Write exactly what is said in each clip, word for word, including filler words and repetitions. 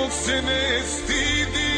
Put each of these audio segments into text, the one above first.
nikog se ne stidi.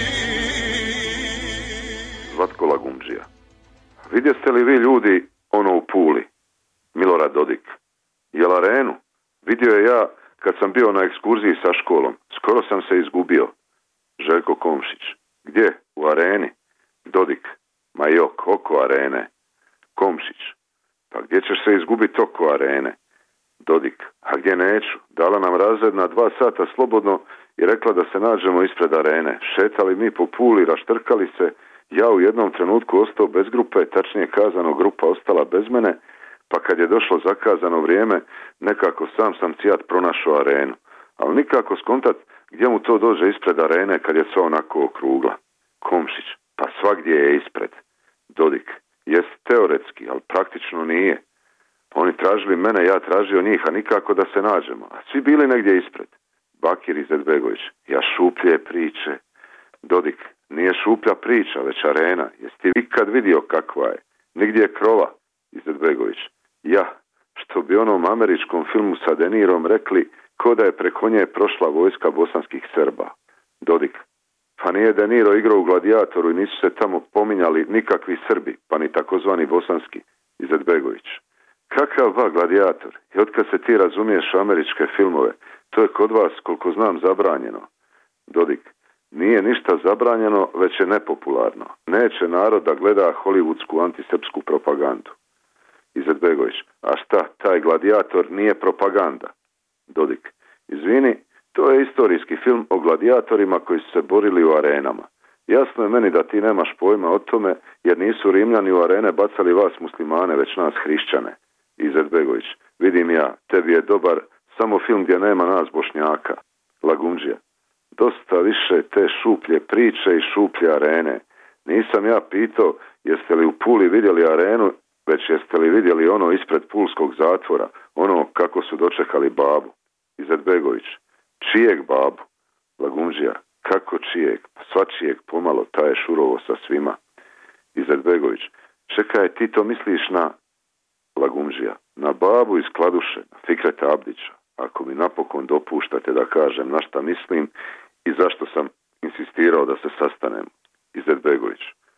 Zlatko Lagumdžija. Vidjeste li vi ljudi ono u Puli? Milorad Dodik. Jel arenu? Vidio je ja kad sam bio na ekskurziji sa školom. Skoro sam se izgubio. Željko Komšić. Gdje? U areni? Dodik. Ma jok, oko arene. Komšić. Pa gdje ćeš se izgubiti oko arene? Dodik. A gdje neću? Dala nam razredna dva sata slobodno i rekla da se nađemo ispred arene. Šetali mi po Puli, raštrkali se. Ja u jednom trenutku ostao bez grupe, tačnije kazano grupa ostala bez mene, pa kad je došlo zakazano vrijeme, nekako sam sam cijat pronašao arenu. Ali nikako skontat gdje mu to dođe ispred arene kad je sve onako okrugla. Komšić. Pa svagdje je ispred. Dodik. Jest teoretski, ali praktično nije. Oni tražili mene, ja tražio njih, a nikako da se nađemo. A svi bili negdje ispred. Bakir Izetbegović. Ja šuplje priče. Dodik. Nije šuplja priča, već arena. Jesi ti ikad vidio kakva je? Nigdje je krova. Izetbegović. Ja. Što bi onom američkom filmu sa De Nirom rekli, ko da je preko nje prošla vojska bosanskih Srba. Dodik. Pa nije De Niro igrao u Gladijatoru i nisu se tamo pominjali nikakvi Srbi, pa ni takozvani bosanski. Izetbegović. Kakav va Gladijator? I otkad se ti razumiješ u američke filmove, to je kod vas, koliko znam, zabranjeno. Dodik. Nije ništa zabranjeno, već je nepopularno. Neće narod da gleda hollywoodsku antisrpsku propagandu. Izetbegović. A šta, taj Gladijator nije propaganda? Dodik. Izvini, to je istorijski film o gladijatorima koji su se borili u arenama. Jasno je meni da ti nemaš pojma o tome, jer nisu Rimljani u arene bacali vas muslimane, već nas hrišćane. Izetbegović. Vidim ja, tebi je dobar samo film gdje nema nas Bošnjaka. Lagumdžija. Dosta više te šuplje priče i šuplje arene. Nisam ja pitao jeste li u Puli vidjeli arenu, već jeste li vidjeli ono ispred pulskog zatvora, ono kako su dočekali babu. Izetbegović. Čijeg babu? Lagumdžija. Kako čijeg? Svačijeg pomalo, taj je šurovo sa svima. Izetbegović. Čekaj, ti to misliš na... Lagumdžija. Na babu iz Kladuše, na Fikreta Abdića. Ako mi napokon dopuštate da kažem na šta mislim i zašto sam insistirao da se sastanem. Izetbegović.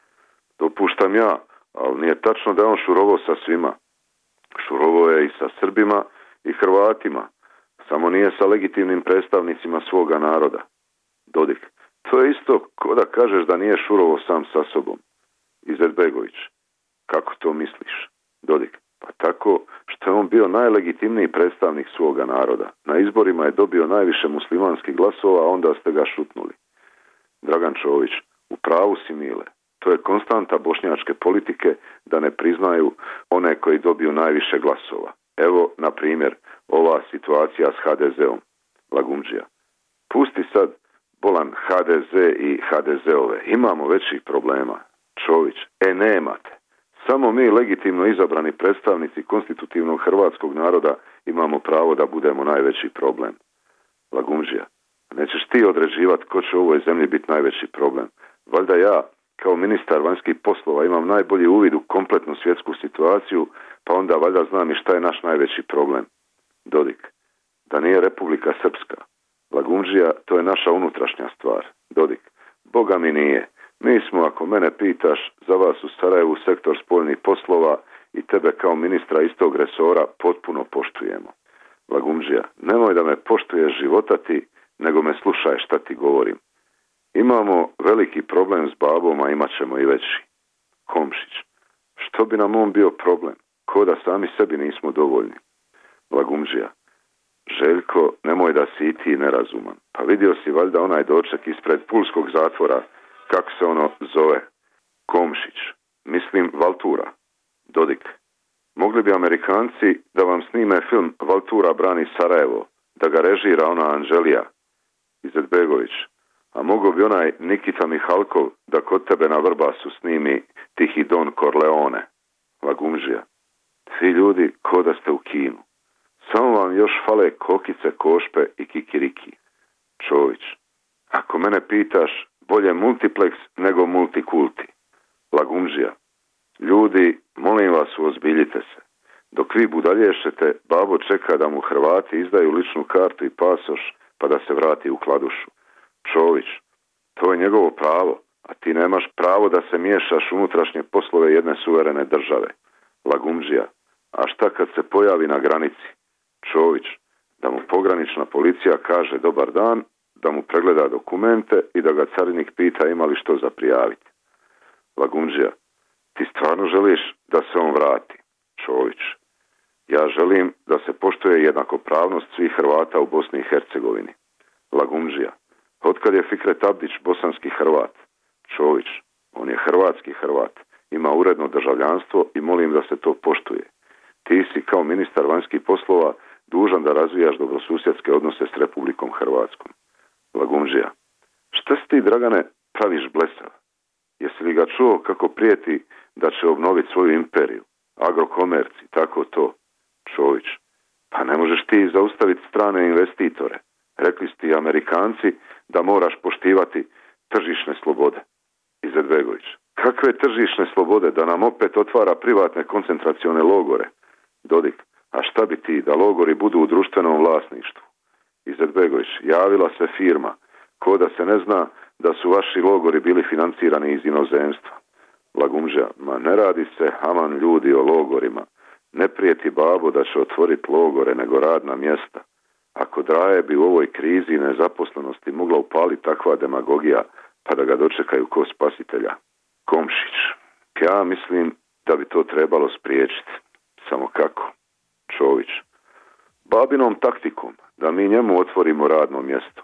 Dopuštam ja, ali nije tačno da je on šurovo sa svima. Šurovo je i sa Srbima i Hrvatima. Samo nije sa legitimnim predstavnicima svoga naroda. Dodik. To je isto ko da kažeš da nije šurovo sam sa sobom. Izetbegović. Kako to misliš? Dodik. Pa tako što je on bio najlegitimniji predstavnik svoga naroda. Na izborima je dobio najviše muslimanskih glasova, a onda ste ga šutnuli. Dragan Čović. U pravu si, Mile. To je konstanta bošnjačke politike da ne priznaju one koji dobiju najviše glasova. Evo, na primjer, ova situacija s ha de zeom. Lagumdžija. Pusti sad bolan ha de ze i ha de zeove. Imamo većih problema. Čović. E, nemate. Samo mi, legitimno izabrani predstavnici konstitutivnog hrvatskog naroda, imamo pravo da budemo najveći problem. Lagumdžija. Nećeš ti određivati ko će u ovoj zemlji biti najveći problem. Valjda ja, kao ministar vanjskih poslova, imam najbolji uvid u kompletnu svjetsku situaciju, pa onda valjda znam i šta je naš najveći problem. Dodik. Da nije Republika Srpska. Lagumdžija, to je naša unutrašnja stvar. Dodik. Boga mi nije. Mi smo, ako mene pitaš, za vas u Sarajevu sektor spoljnih poslova i tebe kao ministra istog resora potpuno poštujemo. Lagumdžija. Nemoj da me poštuješ života ti, nego me slušaj šta ti govorim. Imamo veliki problem s babom, a imat ćemo i veći. Komšić. Što bi nam on bio problem? Ko da sami sebi nismo dovoljni. Lagumdžija. Željko, nemoj da si i ti nerazuman. Pa vidio si valjda onaj doček ispred pulskog zatvora, kako se ono zove. Komšić. Mislim Valtura. Dodik. Mogli bi Amerikanci da vam snime film Valtura brani Sarajevo, da ga režira ona Anđelija. Izetbegović. A mogo bi onaj Nikita Mihalkov da kod tebe na Vrbasu snimi Tihi Don Corleone. Lagumdžija. Svi ljudi ko da ste u kinu. Samo vam još fale kokice, košpe i kikiriki. Čović. Ako mene pitaš, bolje multiplex nego multikulti. Lagumdžija. Ljudi, molim vas, uozbiljite se. Dok vi budalješete, babo čeka da mu Hrvati izdaju ličnu kartu i pasoš, pa da se vrati u Kladušu. Čović, to je njegovo pravo, a ti nemaš pravo da se miješaš u unutrašnje poslove jedne suverene države. Lagumdžija, a šta kad se pojavi na granici? Čović, da mu pogranična policija kaže dobar dan, da mu pregleda dokumente i da ga carinik pita ima li što za prijaviti. Lagumdžija, ti stvarno želiš da se on vrati? Čović, ja želim da se poštuje jednakopravnost svih Hrvata u Bosni i Hercegovini. Lagumdžija, otkad je Fikret Abdić bosanski Hrvat? Čović, on je hrvatski Hrvat, ima uredno državljanstvo i molim da se to poštuje. Ti si kao ministar vanjskih poslova dužan da razvijaš dobrosusjedske odnose s Republikom Hrvatskom. Lagumdžija, šta si ti, Dragane, praviš blesav? Jesi li ga čuo kako prijeti da će obnoviti svoju imperiju? Agrokomerci, tako to. Čović, pa ne možeš ti zaustaviti strane investitore. Rekli ste ti Amerikanci da moraš poštivati tržišne slobode. Izetbegović, kakve tržišne slobode, da nam opet otvara privatne koncentracione logore? Dodik, a šta bi ti da logori budu u društvenom vlasništvu? Izetbegović, javila se firma, ko da se ne zna da su vaši logori bili financirani iz inozemstva. Lagumdžija, ma ne radi se, aman ljudi, o logorima. Ne prijeti babo da će otvoriti logore, nego radna mjesta. Ako Draje bi u ovoj krizi nezaposlenosti mogla upaliti takva demagogija, pa da ga dočekaju ko spasitelja. Komšić, ja mislim da bi to trebalo spriječiti. Samo kako? Čović, babinom taktikom, da mi njemu otvorimo radno mjesto.